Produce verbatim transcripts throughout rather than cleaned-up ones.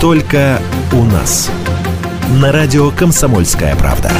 Только у нас. На радио «Комсомольская правда».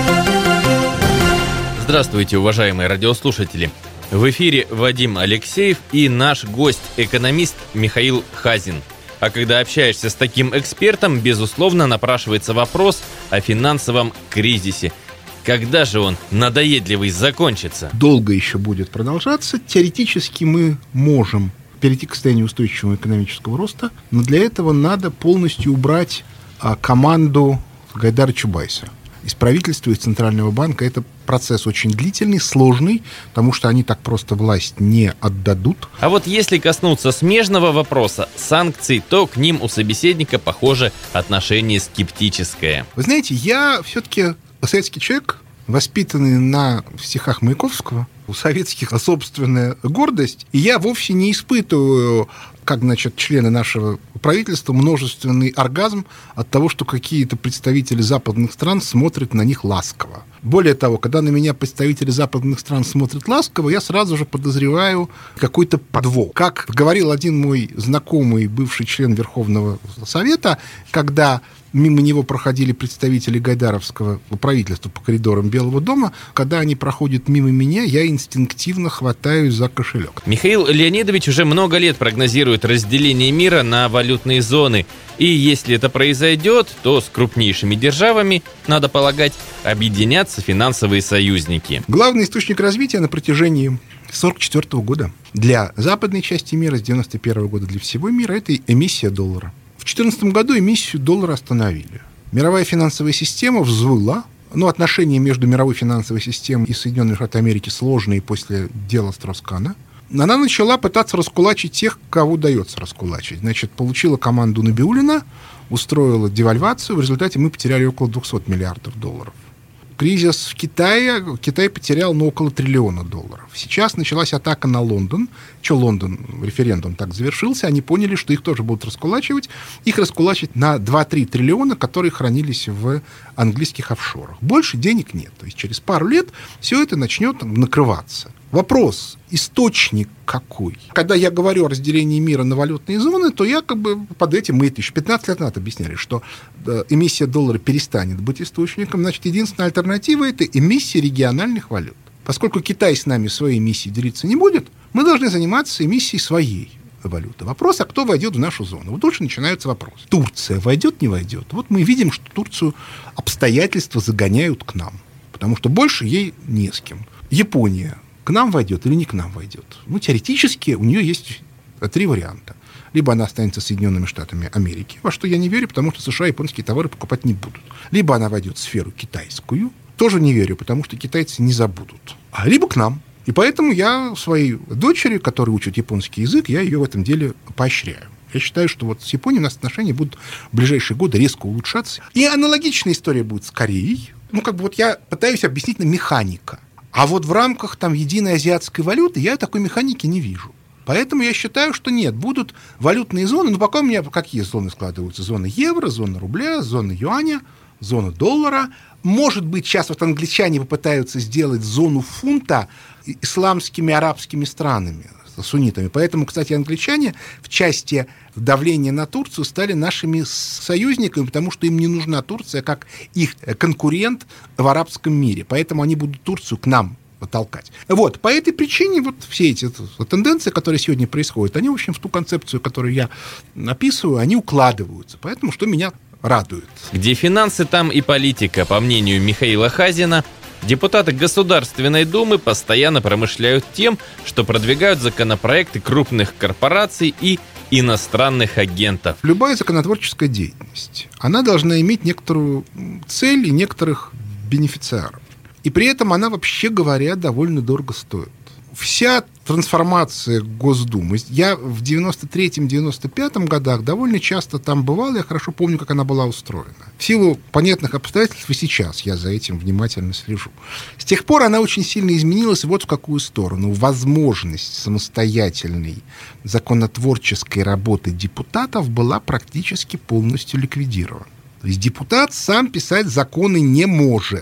Здравствуйте, уважаемые радиослушатели. В эфире Вадим Алексеев и наш гость, экономист Михаил Хазин. А когда общаешься с таким экспертом, безусловно, напрашивается вопрос о финансовом кризисе. Когда же он, надоедливый, закончится? Долго еще будет продолжаться. Теоретически мы можем перейти к состоянию устойчивого экономического роста, но для этого надо полностью убрать а, команду Гайдара Чубайса из правительства, из Центрального банка. Это процесс очень длительный, сложный, потому что они так просто власть не отдадут. А вот если коснуться смежного вопроса санкций, то к ним у собеседника, похоже, отношение скептическое. Вы знаете, я все-таки советский человек, воспитанный на стихах Маяковского, у советских собственная гордость, и я вовсе не испытываю, как, значит, члены нашего правительства, множественный оргазм от того, что какие-то представители западных стран смотрят на них ласково. Более того, когда на меня представители западных стран смотрят ласково, я сразу же подозреваю какой-то подвох. Как говорил один мой знакомый, бывший член Верховного Совета, когда мимо него проходили представители гайдаровского правительства по коридорам Белого дома, когда они проходят мимо меня, я инстинктивно хватаюсь за кошелек. Михаил Леонидович уже много лет прогнозирует разделение мира на валютные зоны. И если это произойдет, то с крупнейшими державами, надо полагать, объединятся финансовые союзники. Главный источник развития на протяжении сорок четвёртого года для западной части мира, с девяносто первого года для всего мира, это эмиссия доллара. В две тысячи четырнадцатом году эмиссию доллара остановили. Мировая финансовая система взвыла. Но отношения между мировой финансовой системой и Соединенными Штатами Америки сложные после дела Строс-Кана. Она начала пытаться раскулачить тех, кого удается раскулачить. Значит, получила команду Набиуллина, устроила девальвацию. В результате мы потеряли около двухсот миллиардов долларов. Кризис в Китае. Китай потерял ну, около триллиона долларов. Сейчас началась атака на Лондон. Что Лондон, референдум так завершился, они поняли, что их тоже будут раскулачивать. Их раскулачить на два-три триллиона, которые хранились в английских офшорах. Больше денег нет. То есть через пару лет все это начнет накрываться. Вопрос, источник какой? Когда я говорю о разделении мира на валютные зоны, то я как бы под этим, мы это еще пятнадцать лет назад объясняли, что э, эмиссия доллара перестанет быть источником, значит, единственная альтернатива – это эмиссия региональных валют. Поскольку Китай с нами своей эмиссией делиться не будет, мы должны заниматься эмиссией своей валюты. Вопрос, а кто войдет в нашу зону? Вот дальше начинается вопрос. Турция войдет, не войдет? Вот мы видим, что Турцию обстоятельства загоняют к нам, потому что больше ей не с кем. Япония к нам войдет или не к нам войдет? Ну, теоретически у нее есть три варианта. Либо она останется Соединенными Штатами Америки, во что я не верю, потому что США японские товары покупать не будут. Либо она войдет в сферу китайскую, тоже не верю, потому что китайцы не забудут. А либо к нам. И поэтому я своей дочери, которая учит японский язык, я ее в этом деле поощряю. Я считаю, что вот с Японией у нас отношения будут в ближайшие годы резко улучшаться. И аналогичная история будет с Кореей. Ну, как бы вот я пытаюсь объяснить на механика. А вот в рамках там единой азиатской валюты я такой механики не вижу. Поэтому я считаю, что нет, будут валютные зоны. Но пока у меня какие зоны складываются? Зона евро, зона рубля, зона юаня, зона доллара. Может быть, сейчас вот англичане попытаются сделать зону фунта исламскими арабскими странами, суннитами. Поэтому, кстати, англичане в части давления на Турцию стали нашими союзниками, потому что им не нужна Турция как их конкурент в арабском мире. Поэтому они будут Турцию к нам толкать. Вот, по этой причине вот все эти тенденции, которые сегодня происходят, они, в общем, в ту концепцию, которую я описываю, они укладываются. Поэтому, что меня радует. Где финансы, там и политика, по мнению Михаила Хазина. Депутаты Государственной Думы постоянно промышляют тем, что продвигают законопроекты крупных корпораций и иностранных агентов. Любая законотворческая деятельность, она должна иметь некоторую цель и некоторых бенефициаров. И при этом она, вообще говоря, довольно дорого стоит. Вся трансформация Госдумы, я в девяносто третьем — девяносто пятом годах довольно часто там бывал, я хорошо помню, как она была устроена. В силу понятных обстоятельств и сейчас я за этим внимательно слежу. С тех пор она очень сильно изменилась вот в какую сторону. Возможность самостоятельной законотворческой работы депутатов была практически полностью ликвидирована. То есть депутат сам писать законы не может.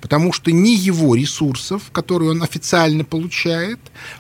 потому что ни его ресурсов, которые он официально получает,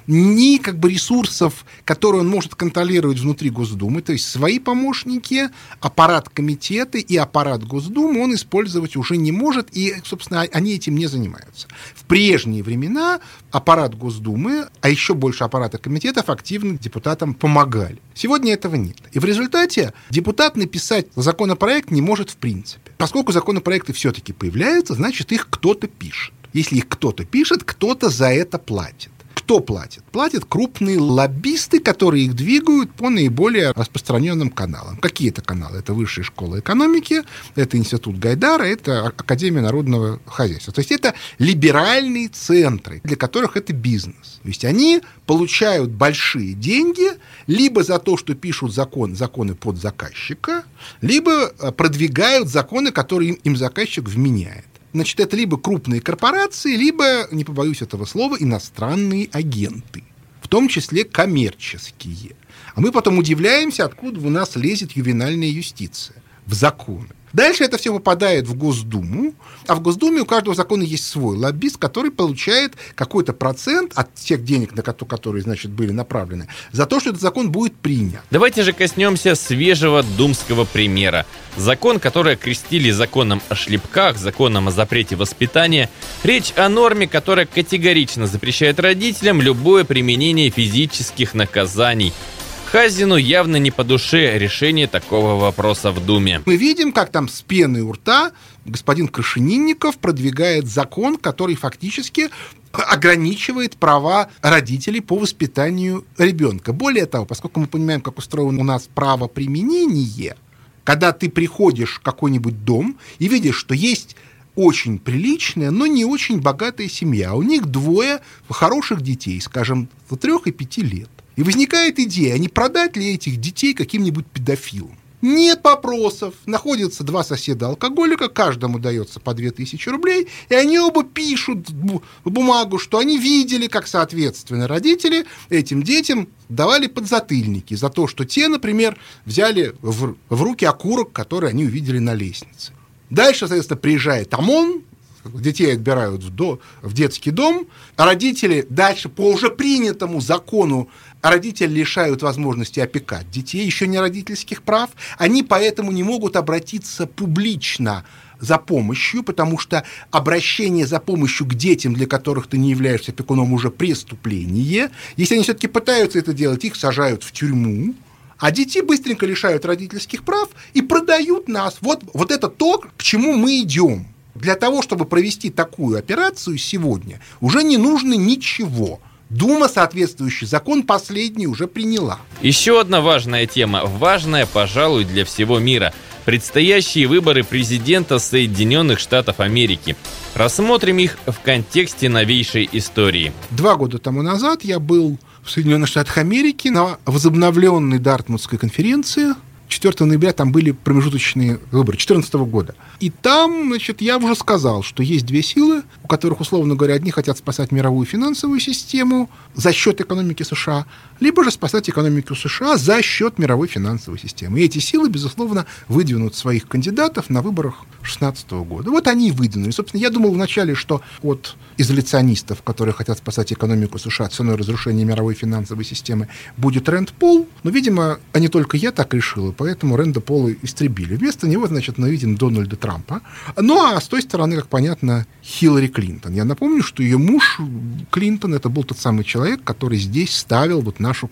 ни как бы ресурсов, которые он может контролировать внутри Госдумы, то есть свои помощники, аппарат комитета и аппарат Госдумы он использовать уже не может, и, собственно, они этим не занимаются. В прежние времена аппарат Госдумы, а еще больше аппарата комитетов активно депутатам помогали. Сегодня этого нет. И в результате депутат написать законопроект не может в принципе. Поскольку законопроекты все-таки появляются, значит, их кто-то пишет. Если их кто-то пишет, кто-то за это платит. Кто платит? Платят крупные лоббисты, которые их двигают по наиболее распространенным каналам. Какие это каналы? Это Высшая школа экономики, это Институт Гайдара, это Академия народного хозяйства. То есть это либеральные центры, для которых это бизнес. То есть они получают большие деньги либо за то, что пишут закон, законы под заказчика, либо продвигают законы, которые им, им заказчик вменяет. Значит, это либо крупные корпорации, либо, не побоюсь этого слова, иностранные агенты, в том числе коммерческие. А мы потом удивляемся, откуда у нас лезет ювенальная юстиция в законы. Дальше это все попадает в Госдуму, а в Госдуме у каждого закона есть свой лоббист, который получает какой-то процент от тех денег, на которые, значит, были направлены, за то, что этот закон будет принят. Давайте же коснемся свежего думского примера. Закон, который окрестили законом о шлепках, законом о запрете воспитания. Речь о норме, которая категорично запрещает родителям любое применение физических наказаний. Хазину явно не по душе решение такого вопроса в Думе. Мы видим, как там с пеной у рта господин Крашенинников продвигает закон, который фактически ограничивает права родителей по воспитанию ребенка. Более того, поскольку мы понимаем, как устроено у нас правоприменение, когда ты приходишь в какой-нибудь дом и видишь, что есть очень приличная, но не очень богатая семья, у них двое хороших детей, скажем, трех и пяти лет. И возникает идея, а не продать ли этих детей каким-нибудь педофилам? Нет вопросов. Находятся два соседа-алкоголика, каждому дается по две тысячи рублей, и они оба пишут в бумагу, что они видели, как, соответственно, родители этим детям давали подзатыльники за то, что те, например, взяли в, в руки окурок, который они увидели на лестнице. Дальше, соответственно, приезжает ОМОН, детей отбирают в, до, в детский дом, а родители дальше по уже принятому закону родители лишают возможности опекать детей, еще не родительских прав, они поэтому не могут обратиться публично за помощью, потому что обращение за помощью к детям, для которых ты не являешься опекуном, уже преступление. Если они все-таки пытаются это делать, их сажают в тюрьму, а детей быстренько лишают родительских прав и продают нас. Вот, вот это то, к чему мы идем. Для того, чтобы провести такую операцию сегодня, уже не нужно ничего. Дума соответствующий закон последний уже приняла. Еще одна важная тема, важная, пожалуй, для всего мира. Предстоящие выборы президента Соединенных Штатов Америки. Рассмотрим их в контексте новейшей истории. Два года тому назад я был в Соединенных Штатах Америки на возобновленной Дартмутской конференции. четвёртого ноября там были промежуточные выборы две тысячи четырнадцатого года. И там, значит, я уже сказал, что есть две силы, у которых, условно говоря, одни хотят спасать мировую финансовую систему за счет экономики США, либо же спасать экономику США за счет мировой финансовой системы. И эти силы, безусловно, выдвинут своих кандидатов на выборах две тысячи шестнадцатого года. Вот они и выдвинули. Собственно, я думал вначале, что от изоляционистов, которые хотят спасать экономику США ценой разрушения мировой финансовой системы, будет Рэнд Пол, но, видимо, а не только я так решил, поэтому Рэнда Пола истребили. Вместо него, значит, мы видим Дональда Трампа. Ну, а с той стороны, как понятно, Хиллари Клинтон. Я напомню, что ее муж Клинтон, это был тот самый человек, который здесь ставил вот нашу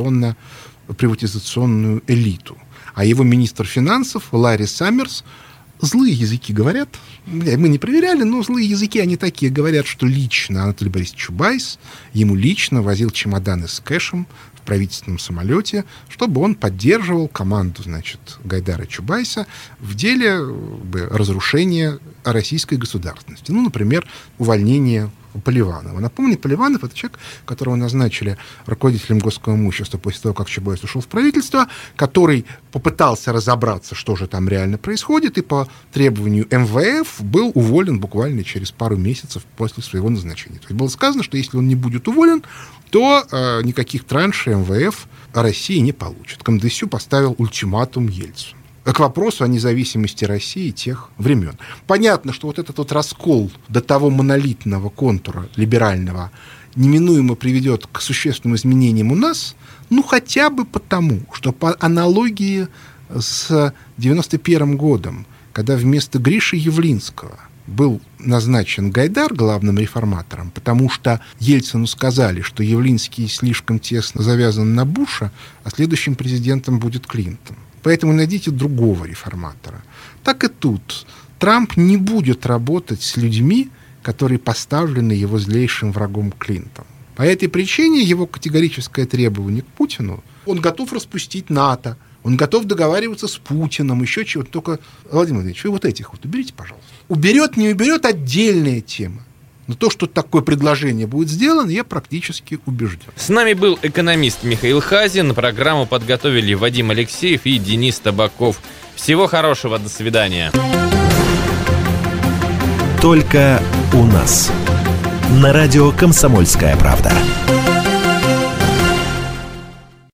коррупционно-приватизационную элиту. А его министр финансов Ларри Саммерс, злые языки говорят, мы не проверяли, но злые языки, они такие, говорят, что лично Анатолий Борисович Чубайс ему лично возил чемоданы с кэшем в правительственном самолете, чтобы он поддерживал команду, значит, Гайдара Чубайса в деле разрушения российской государственности. Ну, например, увольнение Поливанова. Напомню, Поливанов — это человек, которого назначили руководителем Госского имущества после того, как Чубайс ушел в правительство, который попытался разобраться, что же там реально происходит, и по требованию эм вэ эф был уволен буквально через пару месяцев после своего назначения. То есть было сказано, что если он не будет уволен, то э, никаких траншей эм вэ эф России не получит. КМДСЮ поставил ультиматум Ельцину. к вопросу о независимости России тех времен. Понятно, что вот этот вот раскол до того монолитного контура либерального неминуемо приведет к существенным изменениям у нас, ну хотя бы потому, что по аналогии с девяносто первым годом, когда вместо Гриши Явлинского был назначен Гайдар главным реформатором, потому что Ельцину сказали, что Явлинский слишком тесно завязан на Буша, а следующим президентом будет Клинтон. Поэтому найдите другого реформатора. Так и тут. Трамп не будет работать с людьми, которые поставлены его злейшим врагом Клинтоном. По этой причине его категорическое требование к Путину: он готов распустить НАТО, он готов договариваться с Путиным, еще чего-то. Только, Владимир Владимирович, вы вот этих вот уберите, пожалуйста. Уберет, не уберет — отдельная тема. Но то, что такое предложение будет сделано, я практически убежден. С нами был экономист Михаил Хазин. Программу подготовили Вадим Алексеев и Денис Табаков. Всего хорошего, до свидания. Только у нас. На радио «Комсомольская правда».